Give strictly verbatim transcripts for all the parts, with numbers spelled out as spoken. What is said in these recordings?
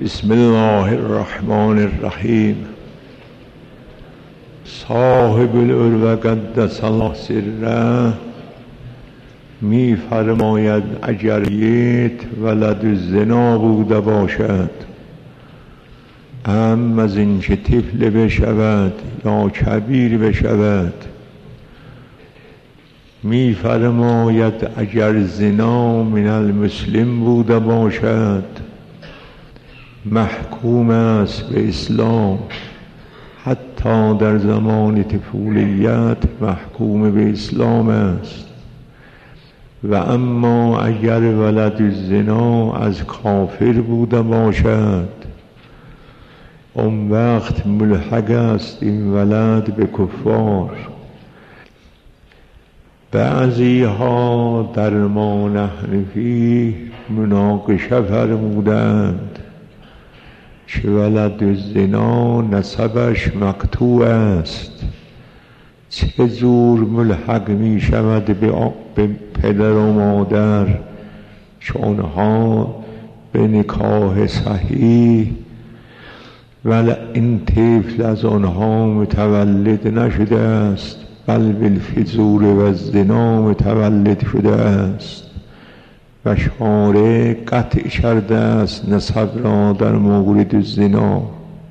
بسم الله الرحمن الرحیم. صاحب العروة قدس الله سره می فرماید اگر یک ولد زنا بوده باشد، هم از این که طفل بشود یا کبیر بشود، می فرماید اگر زنا من المسلم بوده باشد محکوم است به اسلام، حتی در زمان طفولیت محکوم به اسلام است. و اما اگر ولد زنا از کافر بوده باشد، اون وقت ملحق است این ولد به کفار. بعضی ها در ما نحن فیه مناقشه فرمودند که ولد زنا نسبش مقطوع است، چه جور ملحق می شود به پدر و مادر که آنها به نکاح صحیح ولی این طفل از آنها متولد نشده است، بل بالفجور و الزنا متولد شده است و شارع قطع کرده است نسب را در مورد زنا.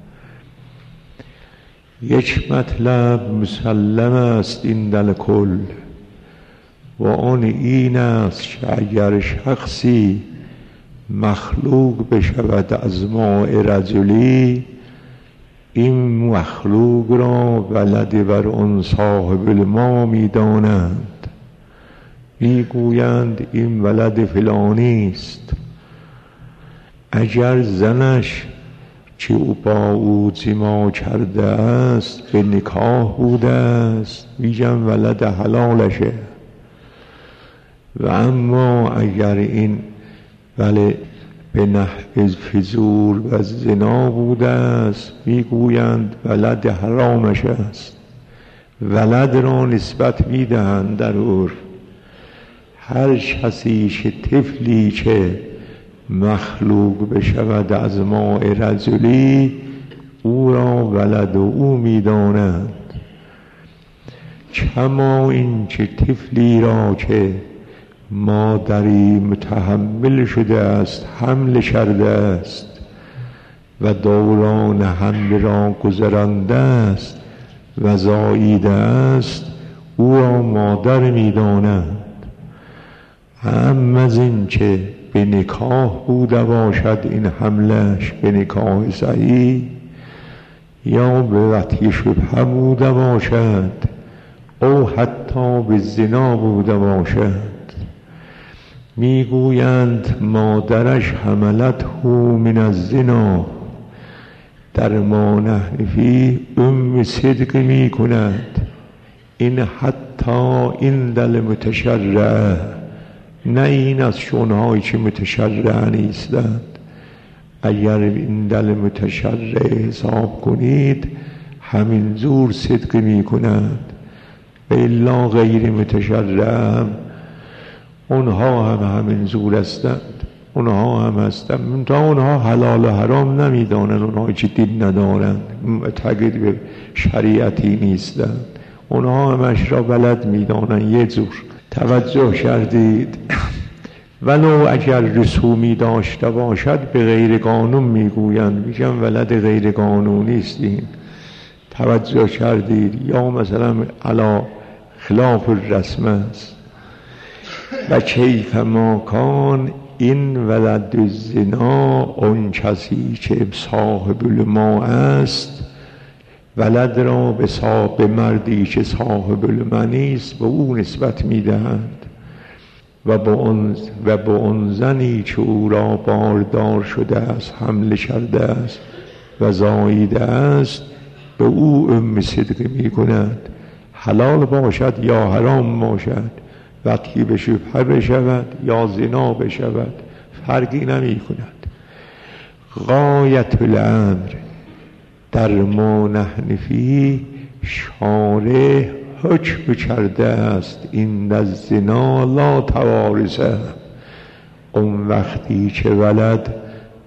یک مطلب مسلم است این در کل، و آن این است که اگر شخصی مخلوق بشود از ماء رجلی، این مخلوق را ولد بر آن صاحب الماء می دانند، می گویند این ولد فلانی است. اگر زنش که او با او جما کرده است به نکاح بوده است، میگن ولد حلالشه. و اما اگر این ولی به نحو فجور و زنا بوده است، میگویند ولد حرامش است. ولد را نسبت میدهند در عرف. هر کسی که طفلی که مخلوق بشود از ماء رجلی، او را ولد و او میدانند. کما این که طفلی را که مادری متحمل شده است حمل کرده است و دوران حمل را گذرانده است و زاییده است، او را مادر میدانند. هم از این که به نکاح بوده باشد این حملش به نکاح صحیح، یا به وطی شبهه بوده باشد او حتی به زنا بوده باشد، میگویند مادرش حملته من الزنا. در ما نحن فیه ام صدق می کند. این حتی این دل متشرع، نه این از شونهایی که متشرع نیستند. اگر این دل متشرع حساب کنید همین زور صدق می کند. و الا غیر متشرع اونها هم همین زور هستند، اونها هم هستند، تا اونها حلال و حرام نمیدانند، اونها که دین ندارند، معتقد به شریعتی نیستند، اونها همش را بلد میدانند یه جور. توجه کردید؟ ولو اگر رسومی داشته باشد به غیر قانون میگویند، میگن ولد غیر قانونی است این. توجه کردید؟ یا مثلا علی خلاف الرسم است. و کیف ما کان این ولد الزنا، اون کسی که صاحب الماء است ولد را به صاحب مردی که صاحب المنی است به او نسبت میدهند، و با اون و با اون زنی که او را باردار شده است حمل کرده است و زاییده است به او ام صدق می کند، حلال باشد یا حرام باشد، وقتی به شبهه بشود یا زنا بشود فرقی نمی کند. غایت الامر در ما نحن فیه، شارع حکم کرده است این از زنا لا توارثه، اون وقتی که ولد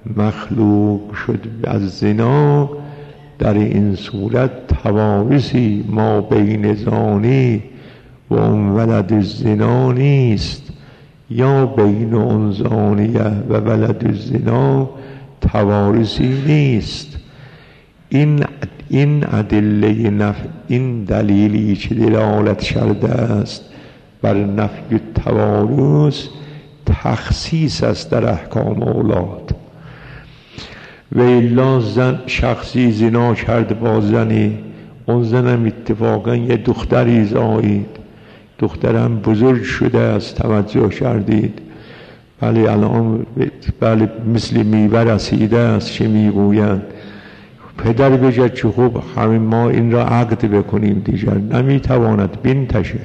مخلوق شد از زنا، در این صورت توارثی ما بین زانی و اون ولد الزنا نیست، یا بین اون زانیه و ولد الزنا توارثی نیست. این این ادله نف این دلیلی که دلالت کرده است بر نفی توارث تخصیص است در احکام اولاد. و الا زن شخصی زنا کرد با زنی، اون زنم اتفاقا یه دختری زایید، دخترم بزرگ شده است، توجه کردید؟ بله الان بله مثل میوه رسیده است که میگویند پدر بجد که خوب همین ما این را عقد بکنیم، دیگر نمیتواند بنتشه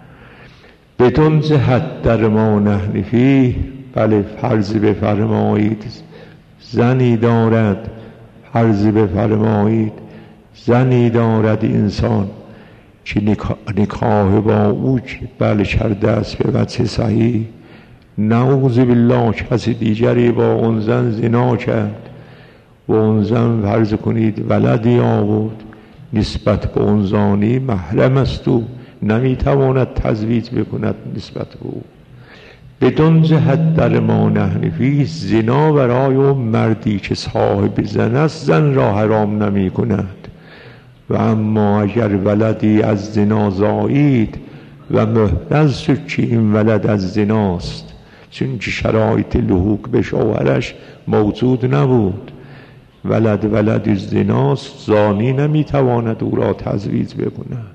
بدون جهت در ما نحن فیه. بله فرض بفرمایید زنی دارد، فرض بفرمایید زنی دارد انسان که نکاح با او بله کرده است به وجه صحیح، نعوذ بالله کسی دیگری با اون زن زنا کرد و اون زن فرض کنید ولدی آورد، نسبت به اون زانی محرم است و نمیتواند تزویج بکند نسبت به او. بدون جهت در ما نحن فیه، زنا برای اون مردی که صاحب زن است زن را حرام نمی کند، و اما اگر ولدی از زنا زایید و محرز شد که این ولد از زناست، چون که شرایط لحوق به شوهرش موجود نبود، ولد ولد زناست، زانی نمیتواند او را تزویج بکند.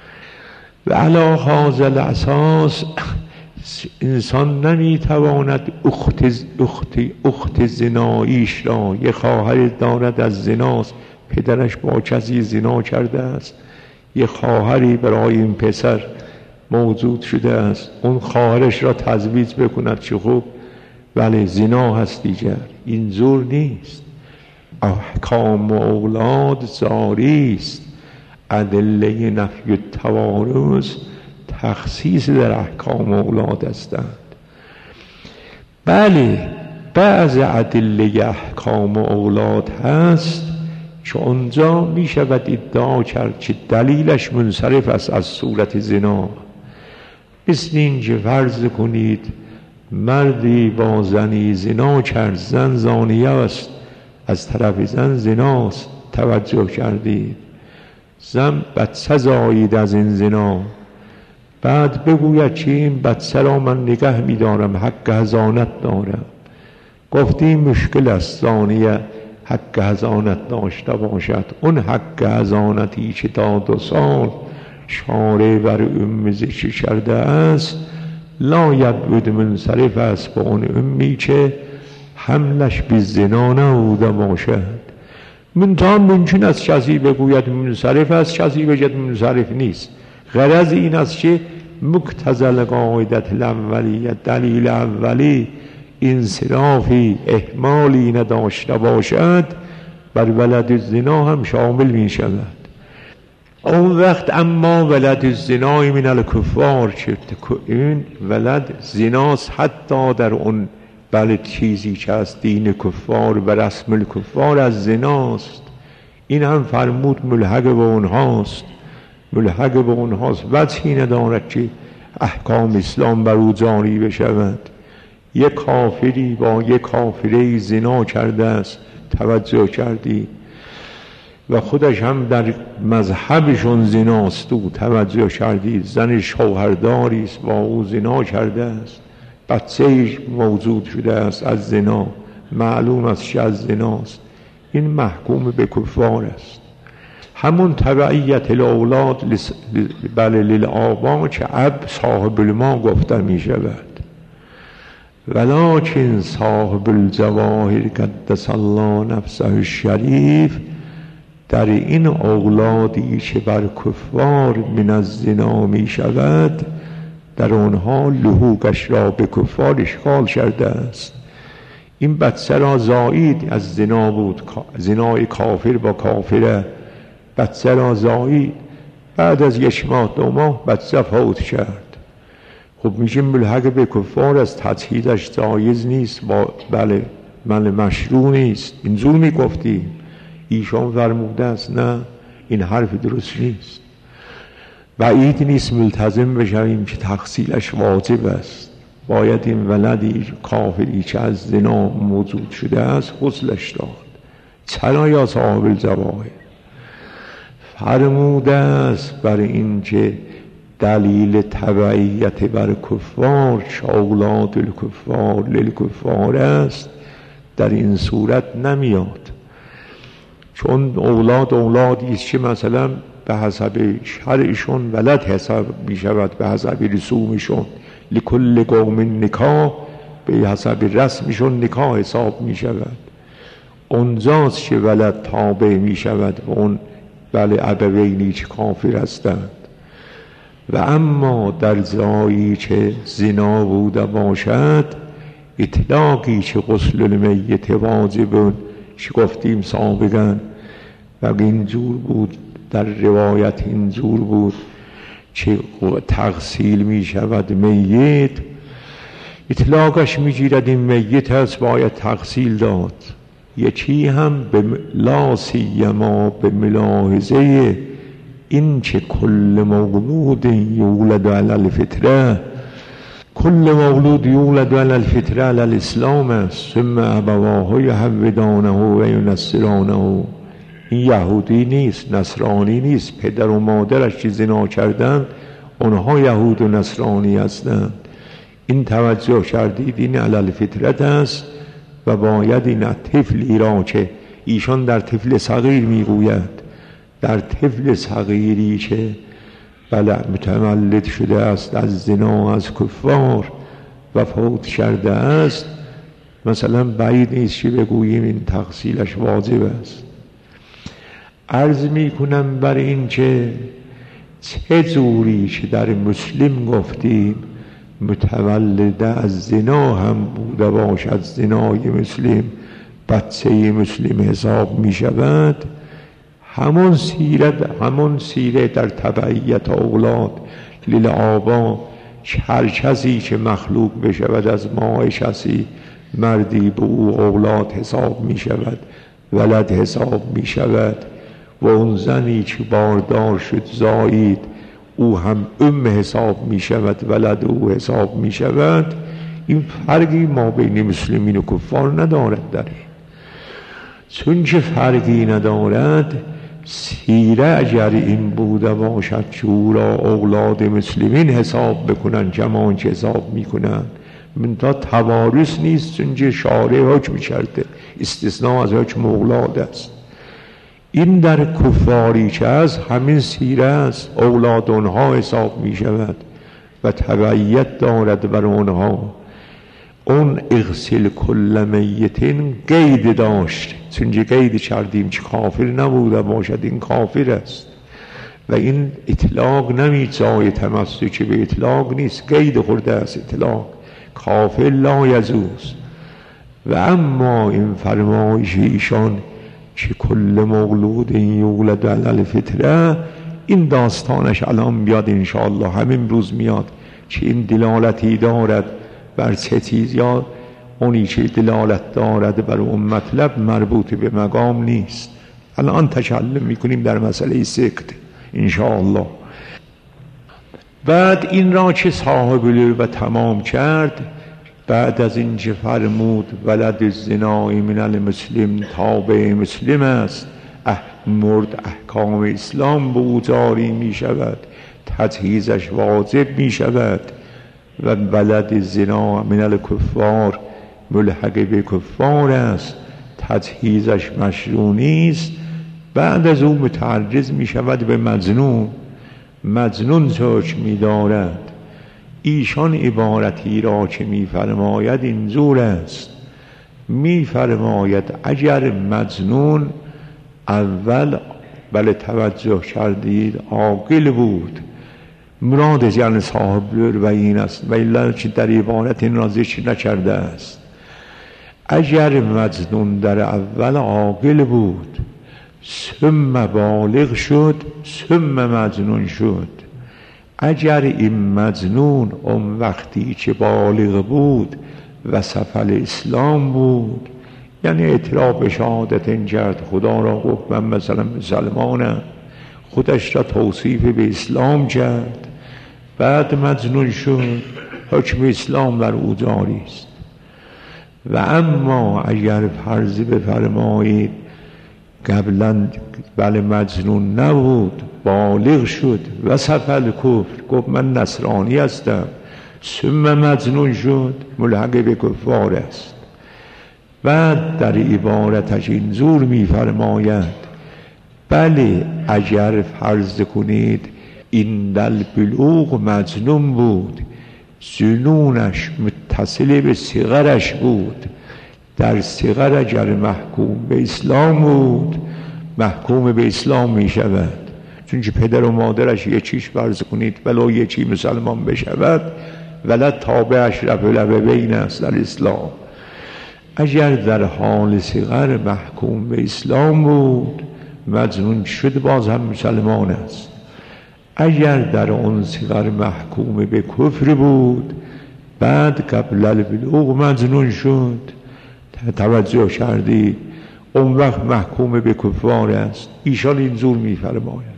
و علی هذا الاساس انسان نمیتواند اخت اخت اخت زناییش را، یه خواهر دارد از زناست، پدرش با کسی زنا کرده است، یه خواهری برای این پسر موجود شده است، اون خواهرش را تزویج بکند چه خوب، ولی زنا هست دیگر. اینجور نیست. احکام اولاد جاری است، ادله نفی توارث تخصیص در احکام اولاد هستند. بله بعض ادله احکام اولاد هست که اونجا می شود ادعا کرد که دلیلش منصرف است از صورت زنا، مثل این که فرض کنید مردی با زنی زنا کرد، زن زانیه است، از طرف زن زناست، توجه کردید؟ زن بچه زایید از این زنا، بعد بگوید که این بچه را من نگه می دارم، حق حضانت دارم. گفتیم مشکل است زانیه حق حضانت داشته باشد، اون حق حضانتی که تا دو سال شارع بر ام ذکر کرده است لا یبعد منصرف است با اون امی که حملش به زنا نبوده باشد. منتها ممکن است کسی بگوید منصرف است، کسی بگوید منصرف نیست. غرض این است که مقتضی القاعدة الاولیه، دلیل اولی انصرافی احمالی نداشته باشد، بر ولد الزنا هم شامل می شود. اون وقت اما ولد الزنا من الکفار، که این ولد زناست حتی در اون بله چیزی که از دین کفار و رسم الکفار از زناست، این هم فرمود ملحق به اونهاست، ملحق به اونهاست، وجهی ندارد که احکام اسلام بر او جاری بشود. یک کافری با یک کافره زنا کرده است، توجه کردی؟ و خودش هم در مذهبشون زناست، او توجه کردید؟ زن شوهرداری است با او زنا کرده است، بچه‌اش موجود شده است از زنا، معلوم است که از زناست، این محکوم به کفار است. همون تبعیت الاولاد لس... بله للآبا که اب صاحب الما گفته می شود، ولکن صاحب الجواهر قدس الله نفسه الشریف در این اولادی که بر کفار من از زنا می شود، در آنها لحوقش را به کفار اشغال کرده است. این بچه را زایید از زنا بود، زنای کافر با کافره، بچه را زایید، بعد از یک ماه دو ماه بچه فوت کرد. خب میشه ملحق به کفار است، تجهیزش جایز نیست با بله من مشروع نیست. اینجور میگفتیم، ایشان فرموده است نه، این حرف درست نیست. بعید نیست ملتزم بشویم که تغسیلش واجب است. باید این ولدی کافری که از زنا موجود شده است غسلش داد. چرا یا صاحب الجواهر فرموده است بر این که دلیل تبعیت بر کفار اولاد الکفار للکفار است، در این صورت نمیاد. چون اولاد اولادی است که مثلا به حسب شرعشون ولد حساب می شود، به حسب رسومشون لکل قوم نکاح، به حسب رسمشون نکاح حساب می شود. اونجاست که ولد تابع می شود و اون بله ابوینی که کافر هستند. و اما در جایی که زنا بوده باشد، اطلاقی که غسل المیت واجب که گفتیم سابقا و اینجور بود، در روایت اینجور بود که تغسیل می شود میت، اطلاقش می گیرد این میت هست باید تغسیل داد. یکی هم به لا سیما به ملاحظه این که کل مولود یولد علی الفطره، کل مولود یولد علی الفطره علی الاسلام است، ثم ابواه یهودانه و ینصرانه. این یهودی نیست، نصرانی نیست، پدر و مادرش که زنا کردن اونها یهود و نصرانی هستند. این توجه کردید، این علی الفطرت است و باید این طفلی را که ایشان در طفل صغیر میگوید، در طفل صغیری که بله متولد شده است از زنا از کفار و فوت کرده است، مثلا بعید نیست که بگوییم این تغسیلش واجب است. عرض می کنم بر این که چه جوری که در مسلم گفتیم متولد از زنا هم بوده باشد، زنای مسلم بچه مسلم حساب می شود، همون سیرت همون سیره در تبعیت اولاد للآبا، هر کسی که مخلوق بشود از ماء کسی مردی به او اولاد حساب می شود، ولد حساب می شود. و اون زنی که باردار شد زایید او هم ام حساب می شود، ولد او حساب می شود. این فرقی ما بین مسلمین و کفار ندارد در این. چون که فرقی ندارد، سیره اگر این بوده باشد که او را اولاد مسلمین حساب بکنن کمان که حساب میکنن، منتها توارث نیست، چون که شارع حکم کرده استثناء از حکم اولاد است. این در کفاری که از همین سیره است، اولاد اونها حساب می شود و تبعیت دارد بر اونها. اون اغسل کل میتین قید داشت، چون که قید کردیم که کافر نبوده باشد، این کافر است و این اطلاق نمی جای تمسک به اطلاق نیست، قید خورده است اطلاق، کافر لا یجوز. و اما این فرمایش ایشان که کل مولود یولد علی الفطره، این داستانش الان بیاد انشاءالله، همین روز میاد که این دلالتی دارد بر چه چیز، یا اونی که دلالت دارد بر اون مطلب مربوط به مقام نیست. الان تکلم میکنیم در مسئله سکت انشاءالله. بعد این را که صاحب و تمام کرد، بعد از این که فرمود ولد زنای من المسلم تابع مسلم است، اه مرد احکام اسلام به او جاری می شود، تجهیزش واجب می شود، و ولد زنا من الکفار ملحق به کفار است، تجهیزش مشروع نیست. بعد از او متعرض می شود به مجنون. مجنون چه می دارد؟ ایشان عبارتی را که می فرماید اینجور است، می فرماید اگر مجنون اول بله توجه کردید عاقل بود، مراد یعنی صاحب و این است، و الا که در عبارت این را ذکر نکرده است. اگر مجنون در اول عاقل بود ثم بالغ شد ثم مجنون شد، اگر این مجنون اون وقتی که بالغ بود و سفل اسلام بود یعنی اعتراف به شهادت کرد، خدا را گفت من مثلا مسلمانم، خودش را توصیف به اسلام کرد، بعد مجنون شد، حکم اسلام بر او جاری است. و اما اگر فرض بفرمایید قبلا بله مجنون نبود، بالغ شد و سفل کفر، گفت من نصرانی هستم، ثم مجنون شد، ملحق به کفار است. بعد در عبارتش اینجور میفرماید بله اگر فرض کنید این دل بلوغ مجنون بود، جنونش متصل به صغرش بود، در صغر اگر محکوم به اسلام بود محکوم به اسلام می شود، چون که پدر و مادرش یه چیش فرض کنید ولو یه چی مسلمان بشود ولد تابعش رب الابوین است در اسلام. اگر در حال صغر محکوم به اسلام بود مجنون شد باز هم مسلمان است. اگر در اون صغر محکوم به کفر بود بعد قبل البلوغ مجنون شد، توجه کردید، اون وقت محکوم به کفار است. ایشان اینجور میفرماید.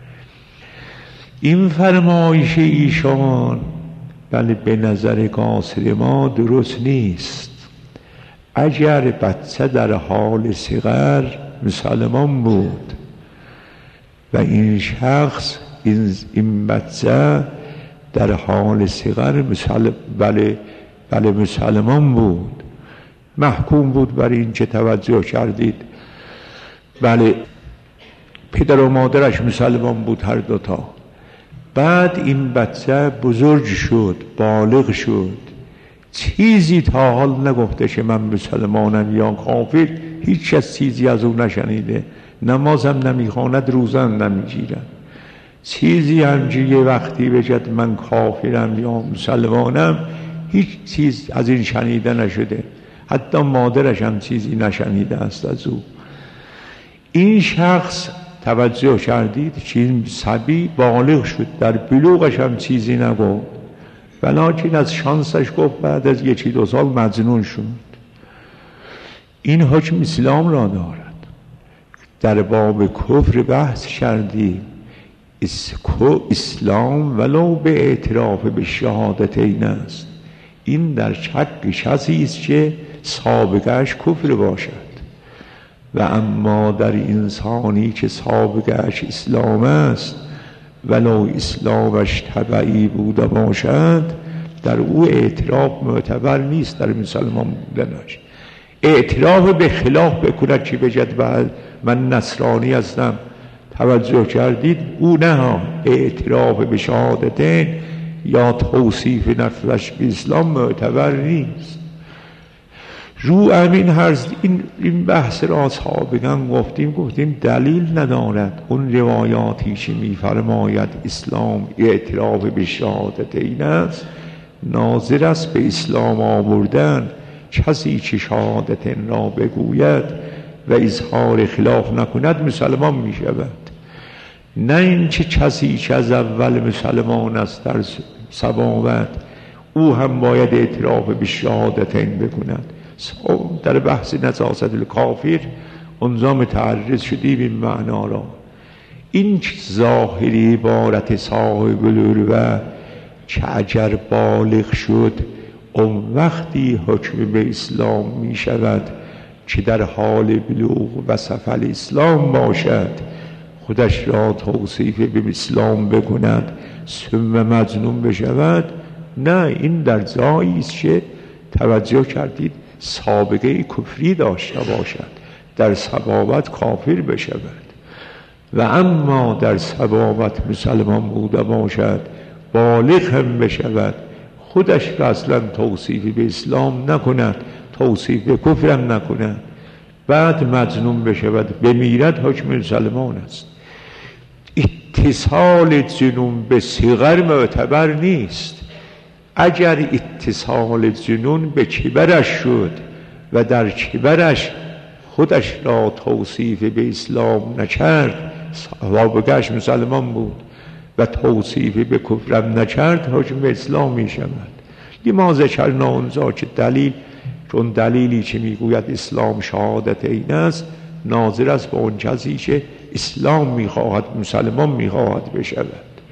این فرمایش ایشان بله به نظر قاصر ما درست نیست. اگر بچه در حال صغر مسلمان بود و این شخص این, این بچه در حال صغر مسلم بله بله مسلمان بود، محکوم بود بر این چه توجه کردید بله پدر و مادرش مسلمان بود هر دوتا، بعد این بچه بزرگ شد، بالغ شد، چیزی تا حال نگفته که من مسلمانم یا کافر، هیچ از چیزی از او نشنیده، نمازم نمیخواند، روزم نمیگیرد، چیزی همچه یه وقتی بجد من کافرم یا مسلمانم هیچ چیز از این شنیده نشده، حتی مادرش هم چیزی نشنیده است از او. این شخص توجه کردید که این صبی بالغ شد، در بلوغش هم چیزی نگفت، ولیکن از شانسش گفت بعد از یکی دو سال مجنون شد. این حکم اسلام را دارد. در باب کفر بحث کردیم، اسلام ولو به اعتراف به شهادتین است. این در شک کسی است که سابقهش کفر باشد، و اما در انسانی که سابقهش اسلام است ولو اسلامش تبعی بوده باشد در او اعتراف معتبر نیست. در مسلمان بودنش اعتراف به خلاف بکند که بجد بعد من نصرانی هستم، توجه کردید، او نه اعتراف به شهادتین یا توصیف نفسش به اسلام معتبر نیست. رو امین هرز این, این بحث را سابقا گفتیم گفتیم دلیل ندارد. اون روایاتی که میفرماید اسلام اعتراف به شهادتین است ناظر است به اسلام آوردن. کسی که شهادتین را بگوید و اظهار خلاف نکند مسلمان می شود، نه این که کسی که از اول مسلمان است در سباوت او هم باید اعتراف به شهادتین بکند. در بحث نجاست الکافر اونجا متعرض شدیم این معنا را. این ظاهری عبارت صاحب العروة که اگر بالغ شد اون وقتی حکم به اسلام می شود که در حال بلوغ و سفل اسلام باشد، خودش را توصیف به اسلام بکند ثم مجنون بشود، نه، این در جایی است که توجه کردید سابقه کفری داشته باشد، در سباوت کافر بشود، و اما در سباوت مسلمان بوده باشد، بالغ هم بشود، خودش را اصلا توصیف به اسلام نکند، توصیف به کفرم نکند، بعد مجنون بشود بمیرد، حکم مسلمان است. اتصال جنون به صغر معتبر نیست. اگر اتصال جنون به کبرش شد و در کبرش خودش را توصیف به اسلام نکرد، سابقه‌اش مسلمان بود و توصیف به کفرم نکرد، حکم به اسلام می شود. لما ذکرنا اونجا که دلیل چون دلیلی که میگوید اسلام شهادت این است ناظر است به اون کسی که اسلام میخواهد مسلمان میخواهد بشود.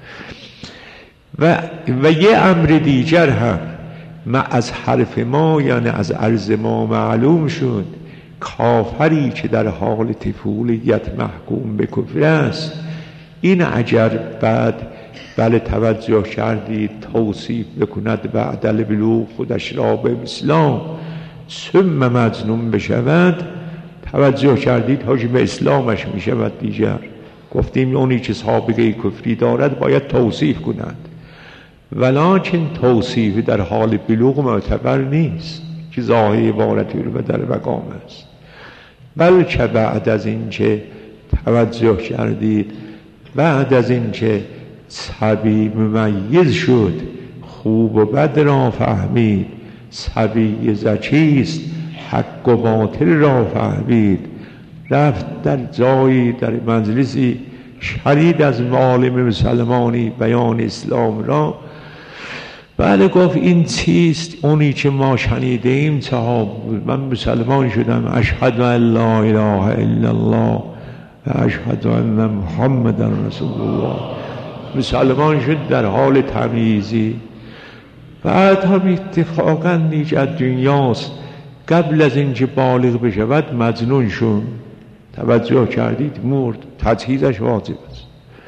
و, و یه امر دیگر هم ما از حرف ما یعنی از عرض ما معلوم شد کافری که در حال طفولیت محکوم به کفر است این اگر بعد بله توجه کردید توصیف بکند بعد البلوغ خودش را به اسلام ثم مظنون بشود توجه کردید حاجم اسلامش می شود دیگر گفتیم اونی که سابقه کفری دارد باید توصیف کند ولکن توصیف در حال بلوغ معتبر نیست که ظاهر عبارتی رو به در مقام است بلکه بعد از اینکه توجه کردید بعد از اینکه صبی ممیز شد خوب و بد را فهمید صبی ذکیست حق و باطل را فهمید رفت در جایی در مجلسی شنید از معالم مسلمانی بیان اسلام را بله گفت این چیست اونی که ما شنیده ایم صحاب من مسلمان شدم اشهد ان لا اله الا الله و اشهد ان محمد رسول الله مسلمان شد در حال تمییزی بعد هم اتفاقا نیج از دنیاست قبل از اینکه بالغ بشود مجنون شد توجه کردید مرد تجهیزش واجب است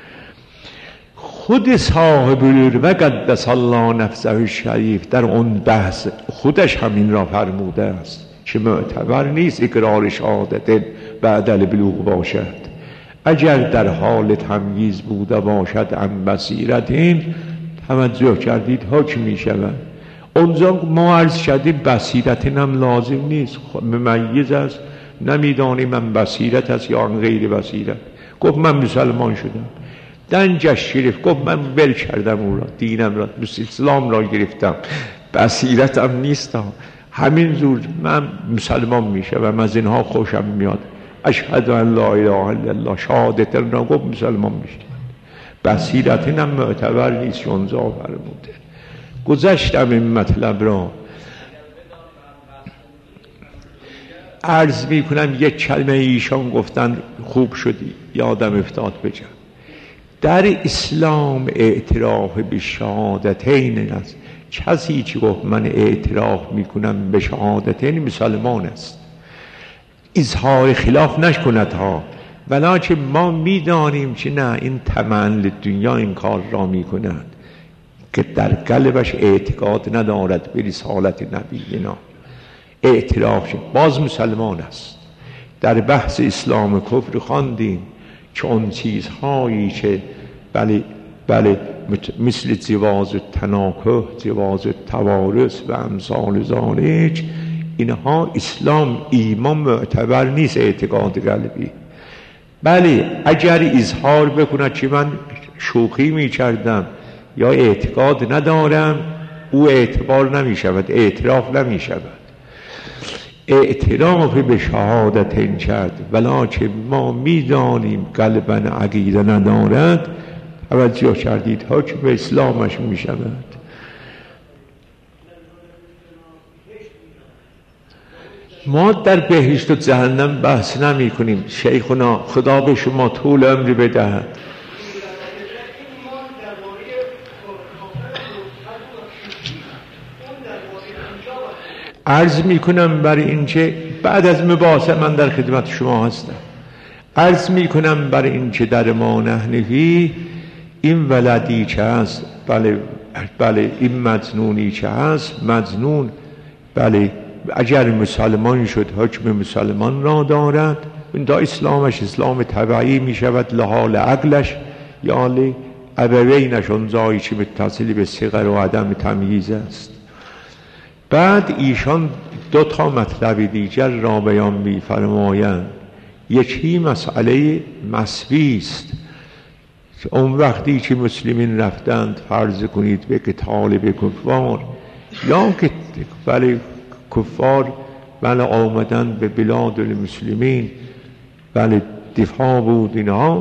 خود صاحب العلم قدس الله نفسه الشریف در اون بحث خودش همین را فرموده است که معتبر نیست اقرار شهادت بعد البلوغ باشد اگر در حال تمییز بوده باشد ام بصیرت این توجه کردید حکم می شود اونجا ما عرض کردیم بصیرت هم لازم نیست ممیز است نمیدانی من بصیرت است یا غیر بصیرت گفت من مسلمان شدم دنجش گرفت گفت من ول کردم اون را دینم را اسلام را گرفتم بصیرتم نیستم همین زور من مسلمان میشه و من از اینها خوشم میاد اشهد ان لا اله الا الله شهادت را گفت مسلمان میشه بصیرت هم معتبر نیست اونجا فرموده گذشتم این مطلب را عرض می کنم یک کلمه ایشان گفتن خوب شدی یادم افتاد بگم در اسلام اعتراف به شهادتین است کسی که گفت من اعتراف می کنم به شهادتین مسلمان است اظهار خلاف نکند ها ولکن ما می دانیم که نه این طمع دنیا این کار را می کند که در قلبش اعتقاد ندارد به رسالت نبینا اعتراف شد باز مسلمان است در بحث اسلام و کفر خواندیم که اون چیزهایی که بله بله مثل جواز تناکح جواز توارث و امثال ذالک اینها اسلام ایمان معتبر نیست اعتقاد قلبی بله اگر اظهار بکند که من شوخی می کردم یا اعتقاد ندارم او اعتبار نمی شود اعتراف نمی شود اعتراف به شهادت این کرد ولکن ما می دانیم قلبا عقیده ندارد توجه کردید حکم به اسلامش می شود ما در بهشت و جهنم بحث نمی کنیم شیخنا خدا به شما طول عمری بدهد عرض می کنم برای اینکه بعد از مباحثه من در خدمت شما هستم عرض می کنم برای اینکه در ما نحنفی این ولدی که هست بله بله این مجنونی که هست مجنون بله اگر مسلمان شد حکم مسلمان را دارد این دا اسلامش اسلام طبعی می شود لحال عقلش یا لی ابوینش اون جایی که متصل به صغر و عدم تمییز است بعد ایشان دو تا مطلب دیگر را بیان می فرمایند یکی مسئله مسوی است اون وقتی که مسلمین رفتند فرض کنید به قتال به کفار یا که ولی کفار ولی آمدن به بلاد المسلمین ولی دفاع بود اینها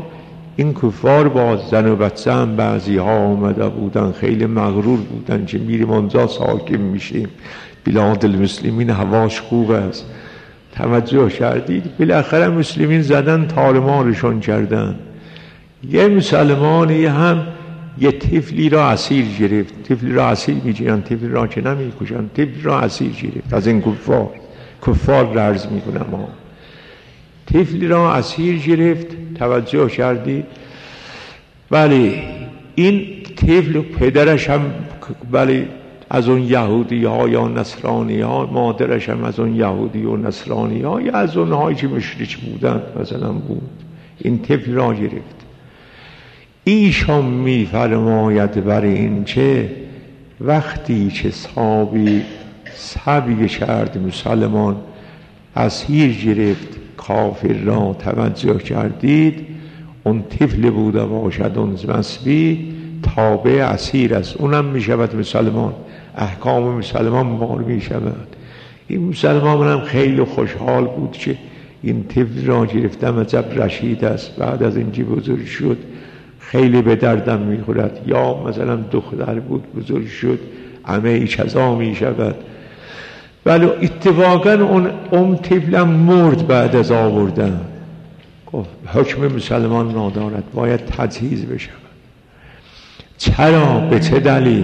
این کفار با زن و بچه هم بعضی ها آمده بودن، خیلی مغرور بودن که میریم اونجا ساکن میشیم، بلاد المسلمین هواش خوب است. توجه کردید؟ بالاخره مسلمین زدن تارمارشون کردن. یه مسلمانی هم یه طفلی را اسیر گرفت. طفلی را اسیر میگیرن، طفلی را که نمیکشن، طفلی را اسیر گرفت از این کفار. کفار ررز میکنن ما. طفلی را اسیر گرفت. توجه کردید؟ ولی این طفل پدرش هم ولی از اون یهودی ها یا نصرانی ها، مادرش هم از اون یهودی و نصرانی ها یا از اونهایی که مشرک بودند مثلا بود. این طفل را گرفت. ایشان میفرماید بر این که وقتی که صحابی سبی کرد مسلمان اسیر گرفت کافر را، توجه کردید؟ اون طفل بوده باشد اون مسبی تابع اسیر است، اونم میشود مسلمان، احکام مسلمان بار میشود. این مسلمان هم خیلی خوشحال بود که این طفل را گرفتم، عجب رشید است، بعد از اینکه بزرگ شد خیلی به دردم میخورد. یا مثلا دختر بود بزرگ شد همه ای چزا میشود. ولی اتفاقا اون اون طفلم مرد بعد از آوردن. حکم مسلمان ندارد، باید تجهیز بشود. چرا؟ به چه دلیل؟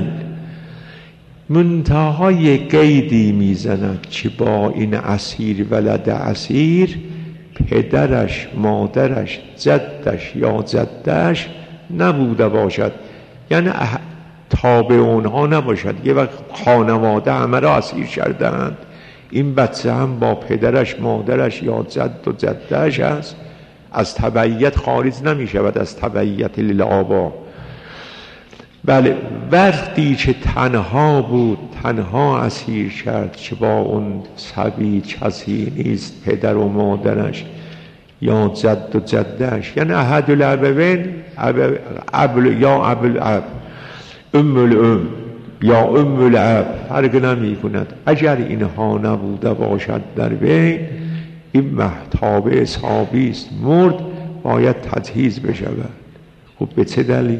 منتهای قیدی میزند که با این اسیر ولد اسیر پدرش، مادرش، جدش یا جدش نبوده باشد، یعنی تابع اونها نباشد. یه وقت خانواده همه را اسیر کردند، این بچه هم با پدرش، مادرش یا جد و جدش است، از تبعیت خارج نمی شود، از تبعیت للآبا. بله، وقتی که تنها بود تنها اسیر کرد که با اون صبی کسی نیست، پدر و مادرش یا جد و جدش، یعنی احد الابوین ابل یا ابل اب، ام الام یا ام الاب، فرق نمی کند. اگر اینها نبوده باشد در بین، این محتابه صحابی است، مرد، باید تجهیز بشود. خب به چه دلیل؟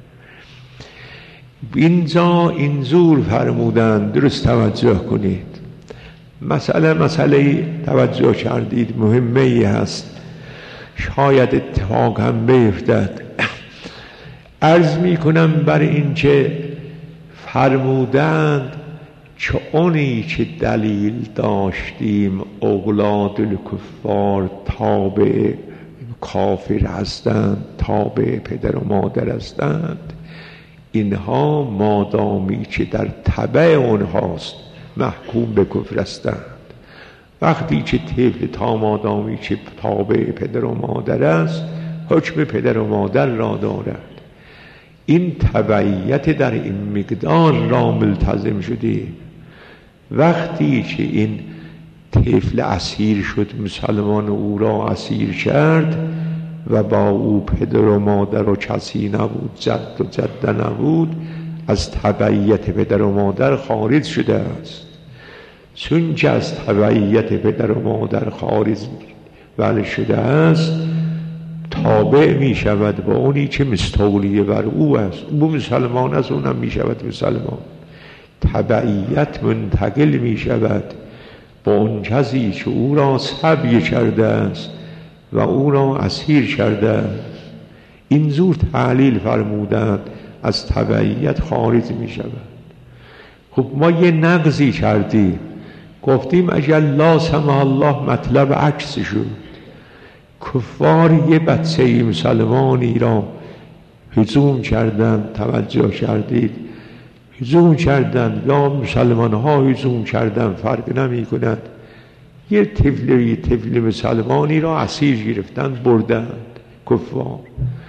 اینجا اینجور فرمودند، درست توجه کنید. مسئله مسئله توجه کردید مهمه ای هست، شاید اتفاق هم بیفتد. عرض می کنم بر این که فرمودند که اونی که دلیل داشتیم اولاد الکفار تابع کافر هستند، تابع پدر و مادر هستند، اینها مادامی که در تبع اونهاست محکوم به کفر هستند. وقتی که طفل تا مادامی که تابع پدر و مادر است حکم پدر و مادر را دارد. این تبعیت در این مقدار را ملتزم شده. وقتی که این طفل اسیر شد، مسلمان او را اسیر کرد و با او پدر و مادر و کسی نبود، جد و جده نبود، از تبعیت پدر و مادر خارج شده است. چون که از تبعیت پدر و مادر خارج ولی شده است، تابع می شود با اونی که مستولی بر او است. او مسلمان است، اونم می شود مسلمان. تبعیت منتقل می شود با اون کسی که او را سبی کرده است و او را اسیر کرده. اینجور تعلیل فرمودند از تبعیت خارج می شود. خب ما یه نقضی کردیم، گفتیم اجل لا سمح الله مطلب عکس شد. کفار یه بچه مسلمانی را هجوم کردند، توجه کردید؟ هجوم کردند یا مسلمان ها هجوم کردند، فرق نمی کند. یه طفل طفل مسلمانی را اسیر گرفتند بردند کفار.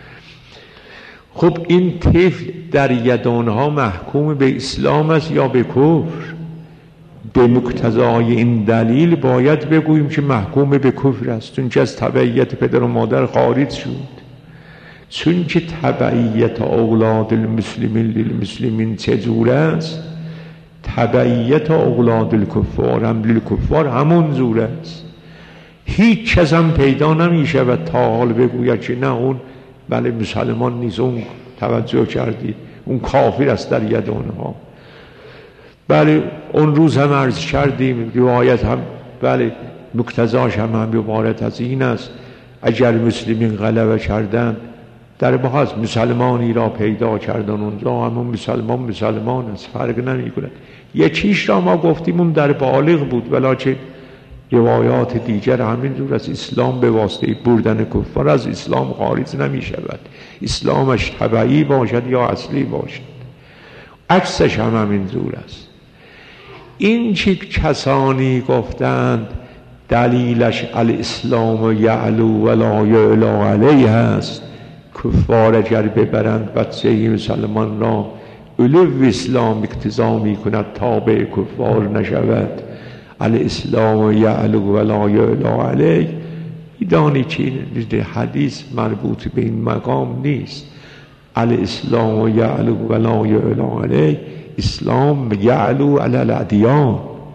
خب این طفل در ید آنها محکوم به اسلام است یا به کفر؟ به مقتضای این دلیل باید بگوییم که محکوم به کفر است، چون که از تبعیت پدر و مادر خارج شد. چون که تبعیت اولاد المسلمین للمسلمین چجور است؟ تبعیت اولاد الکفار هم للکفار همون جور است. هیچ کس هم پیدا نمی شود تا حال بگوید که نه اون بله مسلمان نیست، اون توجه کردید اون کافر است در ید اونها. بله اون روز هم عرض کردیم روایت هم بله مقتضاش هم هم عبارت از این است: اگر مسلمین غلبه کردن در بحث مسلمانی را پیدا کردن اونجا، همون مسلمان مسلمان است، فرق نمی کند. یکیش را ما گفتیم اون در بالغ بود، ولکن روایات دیگر همین جور از اسلام به واسطه بردن کفار از اسلام خارج نمی شود، اسلامش تبعی باشد یا اصلی باشد، عکسش هم همین جور است. این چی کسانی گفتند دلیلش الاسلام یعلو ولا یعلا علیه است، کفار اگر ببرند بچه مسلمان را علو اسلام اقتضا می کند تابع کفار نشود. الاسلام یعلو ولا یعلا علیه، میدانی که این حدیث مربوط به این مقام نیست. الاسلام یعلو ولا یعلا علیه، اسلام یعلو علی الادیان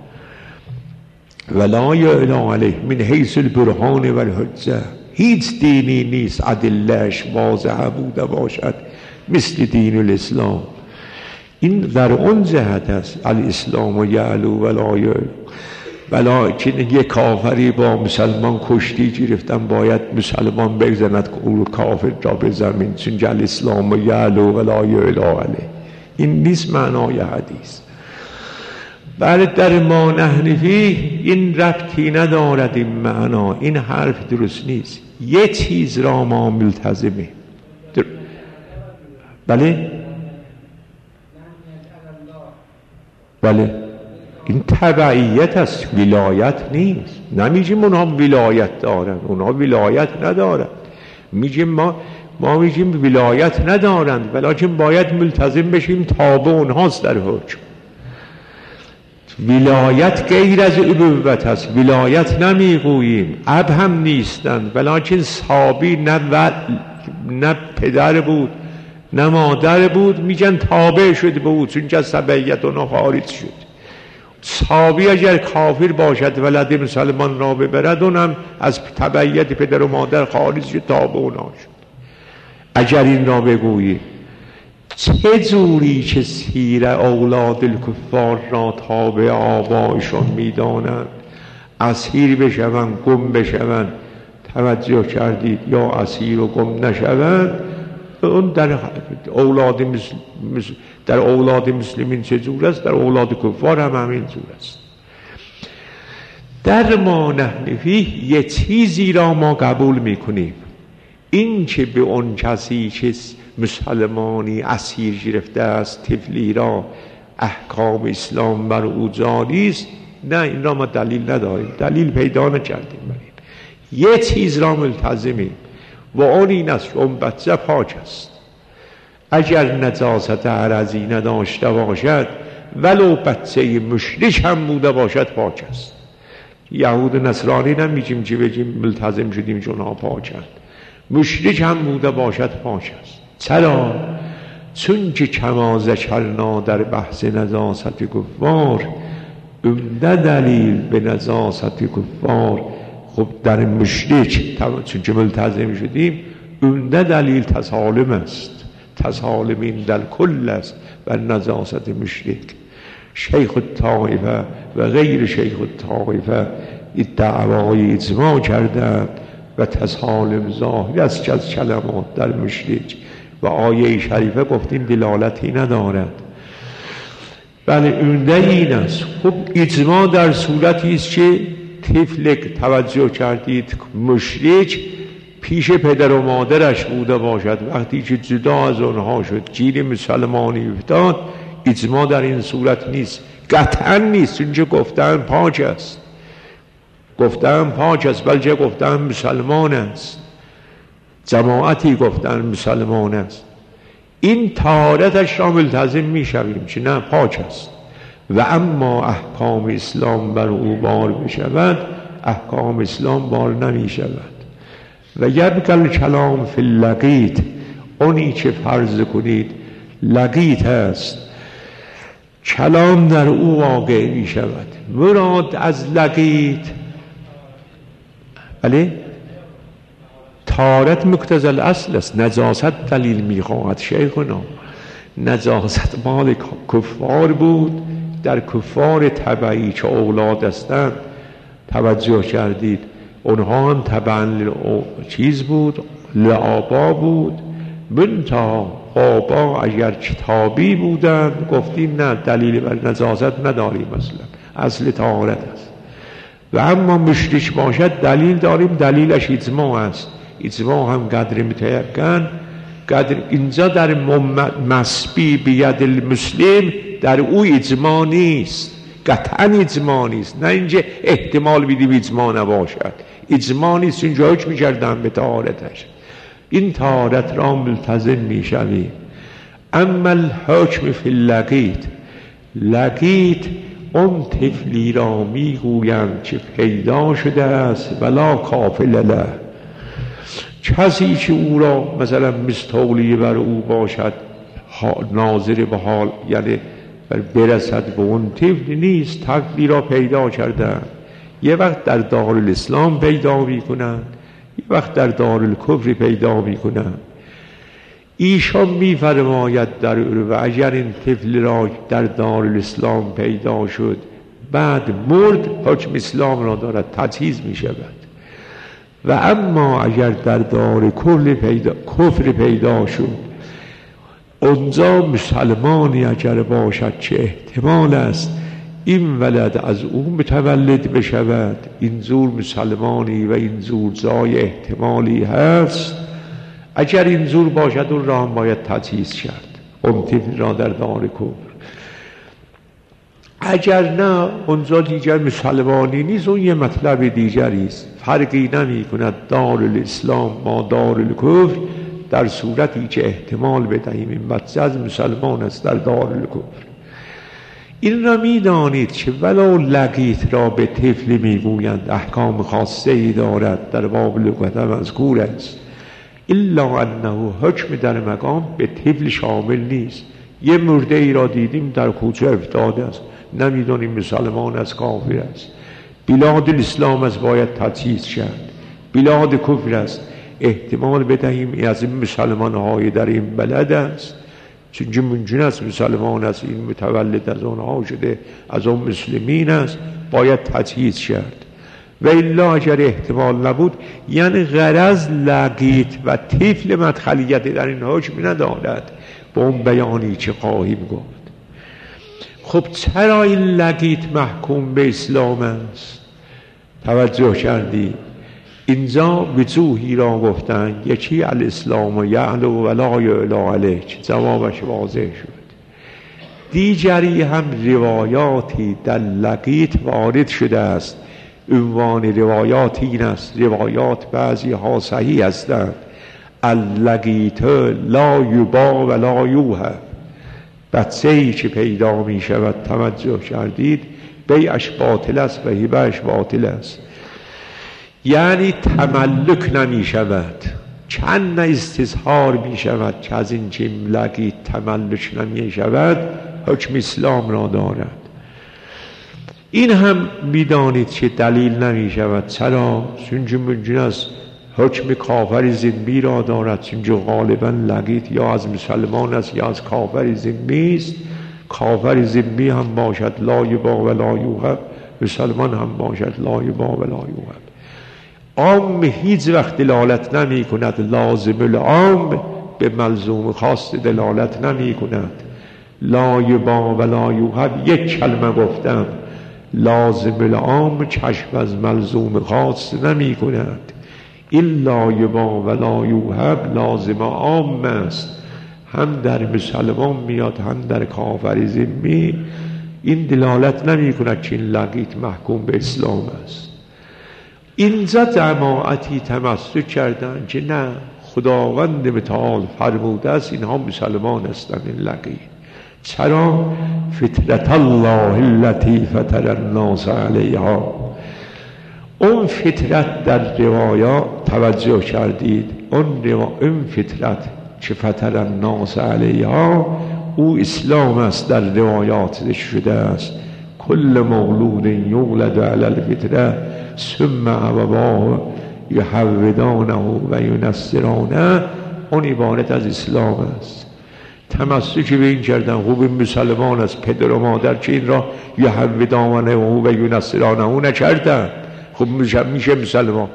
ولا یعلا علیه من حیث البرهان و الحجه. هیچ دینی نیست ادله‌اش واضح بوده باشد مثل دین الاسلام. این در اون جهت است الاسلام یعلو ولا یعلا. ولکن یک کافری با مسلمان کشتی گرفتن باید مسلمان بزند او کافر را به زمین، چون الاسلام یعلو ولا یعلا علیه. این نیست معنای حدیث. بله در ما نحنفی این ربطی ندارد این معنا، این حرف درست نیست. یه چیز را ما ملتزمه در... بله بله این تبعیت است، ولایت نیست. نمیگیم اونها ولایت دارن، اونها ولایت ندارن. میگیم ما ما میگیم ولایت ندارند، ولیکن باید ملتزم بشیم تابع اونهاست در حکم. ولایت غیر از ابوت است، ولایت نمیگوییم، اب هم نیستند، ولیکن صحابی نه, و... نه پدر بود نه مادر بود، میگن تابع شده بود چون که از تبعیت اونها خارج شد. صحابی اگر کافر باشد ولد مسلمان را ببرد، اونم از تبعیت پدر و مادر خارج شد، تابع اونها شد. اگر این را بگوییم چه جوری که سیر اولاد الکفار را تابع آبایشان میدانند، اسیر بشوند گم بشوند، توجه کردید، یا اسیر و گم نشوند، اون در اولاد مسلم در اولاد مسلمین چه جور است، در اولاد کفار هم همین جور است. در ما نحنفی یه چیزی را ما قبول میکنیم، این که به اون کسی که مسلمانی اسیر گرفته است طفلی را احکام اسلام بر او جاری است، نه این را ما دلیل نداریم، دلیل پیدا نکردیم بر این. یه چیز را ملتزمیم و اون این است که اون بچه پاک است، اگر نجاست عرضی نداشته باشد ولو بچه مشرک هم بوده باشد پاک است. یهود و نصرانی نمیگیم که بگیم ملتزم شدیم چون ها پاکند، مشرک هم بوده باشد پاک است. چرا؟ چون که کما ذکرنا در بحث نجاست کفار، عمده دلیل به نجاست کفار خب در مشرک چون که ملتزم شدیم، عمده دلیل تسالم است، تسالم این در کل است و نجاست مشرک. شیخ الطائفه و غیر شیخ الطائفه دعوای اجماع کرده و تسالم ظاهر است از کلمات در مشرک و آیه شریفه گفتیم دلالتی ندارد. بله عمده این است. خب اجماع در صورتی است که طفل توجه کردید مشرک پیش پدر و مادرش بوده باشد، وقتی که جدا از آنها شد گیر مسلمانی افتاد، اجماع در این صورت نیست، قطعا نیست، چون گفتن پاک است، گفتن پاک است، بلکه گفتن مسلمان است، جماعتی گفتن مسلمان است. این طهارتش را ملتزم می شویم که نه پاک است. و اما احکام اسلام بر او بار بشود، احکام اسلام بار نمی شود. و یبقى کلام فی اللقیط، اونی که فرض کنید لقیط است، کلام در او واقع می شود. مراد از لقیط بله طهارت مقتضی الاصل است. نجاست دلیل میخواهد شیخنا. نجاست مال کفار بود، در کفار تبعی چه اولاد هستند توجه کردید، اونها هم طبعا چیز بود، لآبا بود. منتها آبا اگر کتابی بودند گفتیم نه، دلیل بر نجاست نداریم، مثلا اصل طهارت است. و اما مشرک باشد دلیل داریم، دلیلش اجماع است. اجماع هم قدر متیقن، قدر اینجا در مسبی بید المسلم در او اجماع نیست، قطعا اجماع نیست، نه اینجا احتمال بیدیم اجماع نباشد، اجماع نیست، اینجا حکم می‌کردن به طهارتش. این طهارت را ملتزم میشوی. اما الحکم فی اللقیط، لقیط اون طفلی را میگویند که پیدا شده است ولا کافل له، کسی که او را مثلا مستولی بر او باشد، ناظر به حال یعنی برسد به اون طفل نیست. طفلی را پیدا کردن، یه وقت در دارالاسلام پیدا میکنن، یه وقت در دارالکفر پیدا میکنن. ایشان میفرماید در و اگر این طفل را در دارالاسلام پیدا شد بعد مرد، حکم اسلام را دارد، تجهیز میشود. و اما اگر در دار کفر پیدا, کفر پیدا شد، اونجا مسلمانی اگر باشد چه احتمال است این ولد از او متولد بشود، این زور مسلمانی و این زور جای احتمالی هست، اگر این زور باشد اون را هم باید تجهیز کرد، اون طفل را در دار کفر. اگر نه اونجا دیگر مسلمانی نیست، اون یه مطلب دیگری است، فرقی نمی کند دار الاسلام با دار الکفر، در صورتی که احتمال بدهیم این بچه از مسلمان است در دار الکفر. این را می دانید که ولو لقیط را به طفل می گویند، احکام خاصه ای دارد، در باب لغت مذکور است، الا انه حکم در مقام به طفل شامل نیست. یه مرده ای را دیدیم در کوچه افتاده است، نمیدونیم مسلمان از کافر است، بلاد الاسلام است باید تجهیز کرد، بلاد کفر است احتمال بدهیم ای از این مسلمان های در این بلد است، چون ممکن است مسلمان است، این متولد از آنها شده، از اون مسلمین است، باید تجهیز کرد. و الا اگر احتمال نبود، یعنی غرض لقیط و طفل مدخلیت در این حکم ندارد به اون بیانی که خواهیم گفت. خب چرا این لقیط محکوم به اسلام است؟ توجه کردی؟ اینجا وجوهی را گفتن، یکی الاسلام و یعلو ولا یعلو علیه، جوابش واضح شد. دیگری هم روایاتی در لقیط وارد شده است، عنوان روایات این است، روایات بعضی ها صحیح هستند، اللقیط لا یبا ولا یوهب، بچه ای که پیدا می شود، توجه کردید، بیعش باطل است و هبهش باطل است، یعنی تملک نمی شود، چند استظهار می شود که از این که لقیط تملک نمی شود حکم اسلام را دارد. این هم میدانید که دلیل نمی شود. چرا؟ چون ممکن است حکم کافر ذمی را دارد، چون غالبا لقیط یا از مسلمان است یا از کافر ذمی است. کافر ذمی هم باشد لا یبا و لا یوهب، مسلمان هم باشد لا یبا و لا یوهب. عام هیچ وقت دلالت نمی کند، لازم العام به ملزوم خاص دلالت نمی کند. لا یبا و لا یوهب یک کلمه گفتم، لازم العام چشم از ملزوم خاص نمی کند. این لا یبا و لا یوهب لازم عام است، هم در مسلمان میاد هم در کافر ذمی. این دلالت نمی کند که این لقیط محکوم به اسلام است. اینجا جماعتی تمسک کردن که نه، خداوند متعال فرموده است اینها مسلمان هستند این لقیط. چرا؟ فطرت الله التي فطر الناس علیها، اون فطرت در روایات توجه کردید، اون, اون فطرت که فطر الناس علیها او اسلام است، در روایات شده است کل مولود یولد علی الفطره ثم ابواه یحودانه و ینصرانه، اون عبارت از اسلام است. تمسک به این کردن خوب این مسلمان است، پدر و مادر که این را یحودانه و ینصرانه نکردن، خب میشه مسلمان.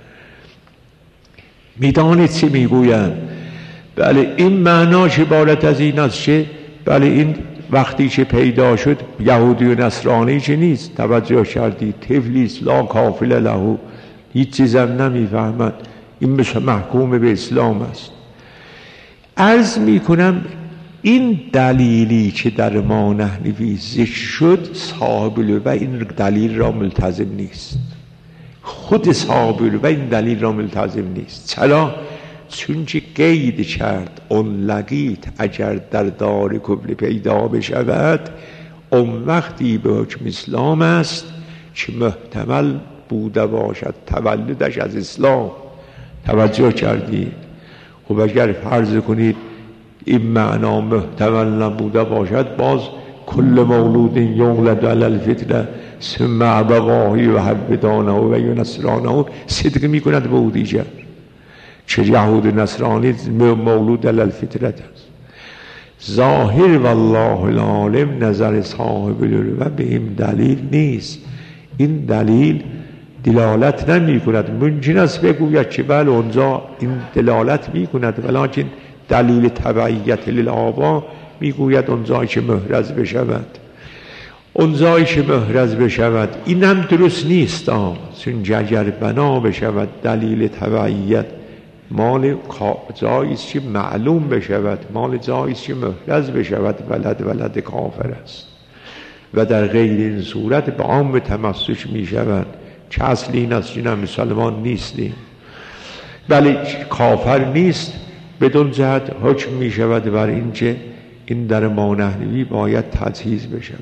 میدانید چی میگویند؟ بله این معناش عبارت از این است که بله این وقتی که پیدا شد یهودی و نصرانی که نیست، توجه کردید، تفلیس لا کافل له، هیچ چیزم نمیفهمد، این مثل محکوم به اسلام است. عرض میکنم این دلیلی که در ما نحنفی ذکر شد صاحب و این دلیل را ملتزم نیست، خود صاحب و این دلیل را ملتزم نیست. چرا؟ چون که قید کرد اون لقیت اگر در دار کفر پیدا بشود اون وقتی به حکم اسلام است که محتمل بوده باشد تولدش از اسلام. توجه کردید؟ خب اگر فرض کنید این معنا محتمل نبوده باشد، باز کل مولود یولد علی الفطره ثم ابواه یحودانه و ینصرانه صدق میکند به اودیجه که یهود نصرانی مولود علی الفطره است. ظاهر والله العالم نظر صاحب و به این دلیل نیست. این دلیل دلالت نمی کند. ممکن است بگوید که بله اونجا این دلالت می کند، ولیکن دلیل تبعیت للآبا می گوید اونجایی که محرز بشود، اونجایی که محرز بشود. این هم درست نیست. آم چون اگر بنا بشود دلیل تبعیت مال جاییست که معلوم بشود، مال جاییست که محرز بشود، ولد ولد کافر است و در غیر این صورت به عام تمسک می شود که اصل این است که نه مسلمان نیستیم، بله کافر نیست. بدون جهت حکم می شود بر این که این در ما نحنفی باید تجهیز بشود.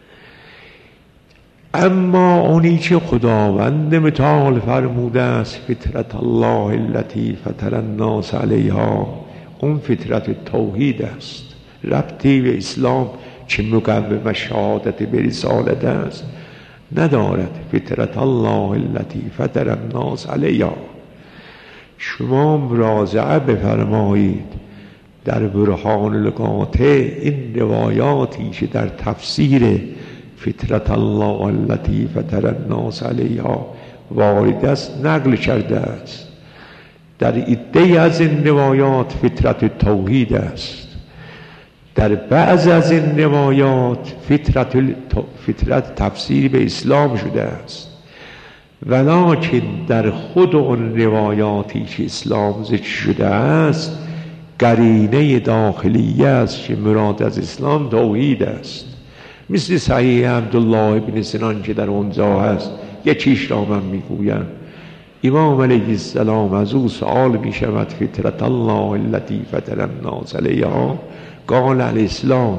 اما اونی که خداوند متعال فرموده است فطرت الله التي فطر الناس علیها، اون فطرت توحید است، ربطی به اسلام که مقوم شهادت به رسالت است ندارد. فطرت الله التي فطر الناس علیها. شما مراجعه بفرمایید در برهان القاطع این روایاتی که در تفسیر فطرت الله التي فطر الناس علیها وارد است نقل کرده است. در عده از این روایات فطرت توحید است، در بعض از این روایات فطرت, فطرت تفسیر به اسلام شده است. ولکن در خود اون روایاتی که اسلام ذکر شده است قرینه داخلیه است که مراد از اسلام توحید است. مثل صحیح عبدالله بن سنان که در اونجا هست، یکیش را من میگویم. امام علیه السلام از او سؤال می شود فطرت الله التي فطر الناس علیها قال الاسلام.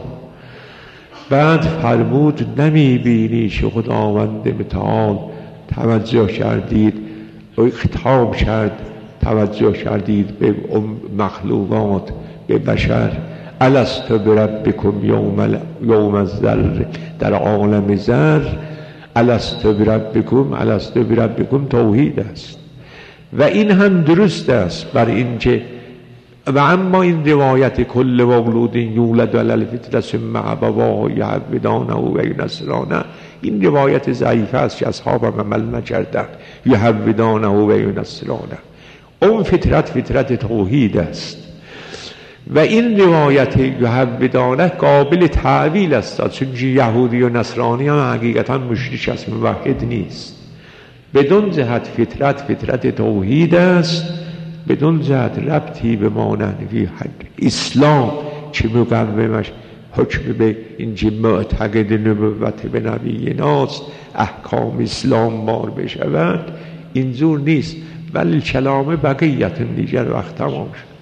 بعد فرمود نمی بینی که خداوند متعال توجه کردید و خطاب کرد، توجه کردید به مخلوقات، به بشر، الست بربکم یوم یوم الذر، در عالم ذر الست بربکم، الست بربکم توحید است و این هم درست است بر این که و اما این روایت کل مولود یولد علی الفطره ثم ابواه یحودانه و ینصرانه، این روایت ضعیفه است که اصحابم عمل نکردند. یحودانه و ینصرانه اون فطرت فطرت توحید است و این روایت یحودانه قابل تعویل است، چون یهودی و نصرانی هم حقیقتا مشرک است، موحد نیست. بدون جهت فطرت فطرت توحید است، بدون جهت ربطی به ما نحنفی اسلام که مقومش حکم به اینجا معتقد نبوت به نبی ناست، احکام اسلام مار بشود، اینجور نیست. ولی کلام بقیت دیگر وقت تمام شد.